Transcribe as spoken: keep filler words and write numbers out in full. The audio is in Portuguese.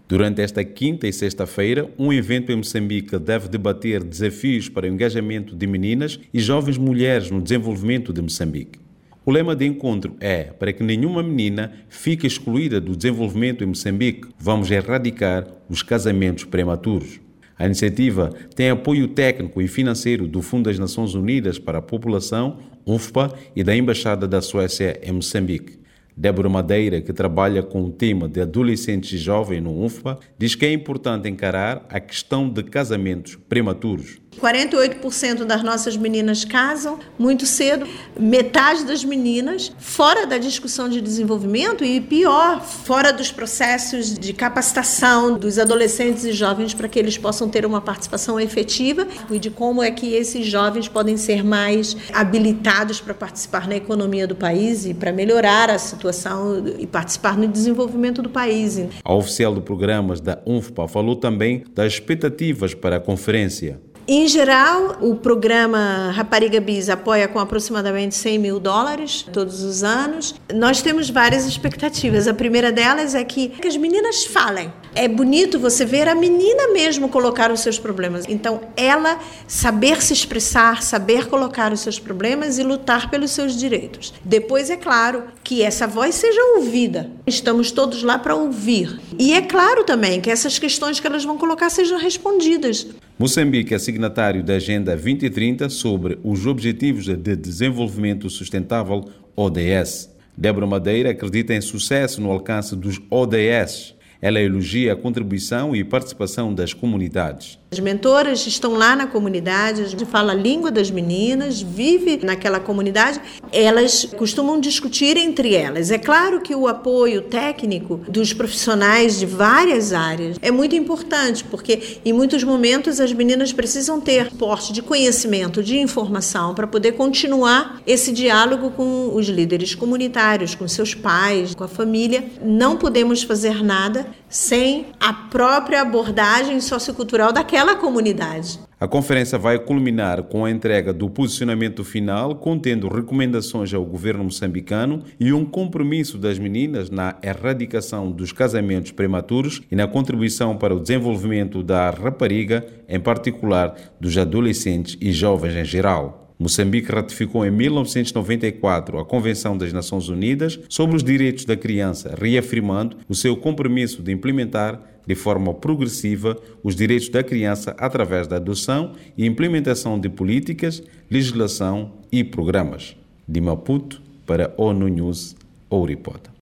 Durante esta quinta e sexta-feira, um evento em Moçambique deve debater desafios para o engajamento de meninas e jovens mulheres no desenvolvimento de Moçambique. O lema de encontro é: para que nenhuma menina fique excluída do desenvolvimento em Moçambique, vamos erradicar os casamentos prematuros. A iniciativa tem apoio técnico e financeiro do Fundo das Nações Unidas para a População, UNFPA, e da Embaixada da Suécia em Moçambique. Débora Madeira, que trabalha com o tema de adolescentes e jovens no UNFPA, diz que é importante encarar a questão de casamentos prematuros. quarenta e oito por cento das nossas meninas casam muito cedo, metade das meninas fora da discussão de desenvolvimento e, pior, fora dos processos de capacitação dos adolescentes e jovens para que eles possam ter uma participação efetiva e de como é que esses jovens podem ser mais habilitados para participar na economia do país e para melhorar a situação e participar no desenvolvimento do país. A oficial de programas da UNFPA falou também das expectativas para a conferência. Em geral, o programa Rapariga Bis apoia com aproximadamente cem mil dólares todos os anos. Nós temos várias expectativas. A primeira delas é que, que as meninas falem. É bonito você ver a menina mesmo colocar os seus problemas. Então, ela saber se expressar, saber colocar os seus problemas e lutar pelos seus direitos. Depois, é claro, que essa voz seja ouvida. Estamos todos lá para ouvir. E é claro também que essas questões que elas vão colocar sejam respondidas. Moçambique é signatário da Agenda vinte e trinta sobre os Objetivos de Desenvolvimento Sustentável, O D S. Débora Madeira acredita em sucesso no alcance dos O D S. Ela elogia a contribuição e participação das comunidades. As mentoras estão lá na comunidade, a gente fala a língua das meninas, vive naquela comunidade. Elas costumam discutir entre elas. É claro que o apoio técnico dos profissionais de várias áreas é muito importante, porque em muitos momentos as meninas precisam ter porte de conhecimento, de informação, para poder continuar esse diálogo com os líderes comunitários, com seus pais, com a família. Não podemos fazer nada sem a própria abordagem sociocultural daquela comunidade. A conferência vai culminar com a entrega do posicionamento final, contendo recomendações ao governo moçambicano e um compromisso das meninas na erradicação dos casamentos prematuros e na contribuição para o desenvolvimento da rapariga, em particular dos adolescentes e jovens em geral. Moçambique ratificou em mil novecentos e noventa e quatro a Convenção das Nações Unidas sobre os Direitos da Criança, reafirmando o seu compromisso de implementar de forma progressiva os direitos da criança através da adoção e implementação de políticas, legislação e programas. De Maputo para ONU News, Ouripota.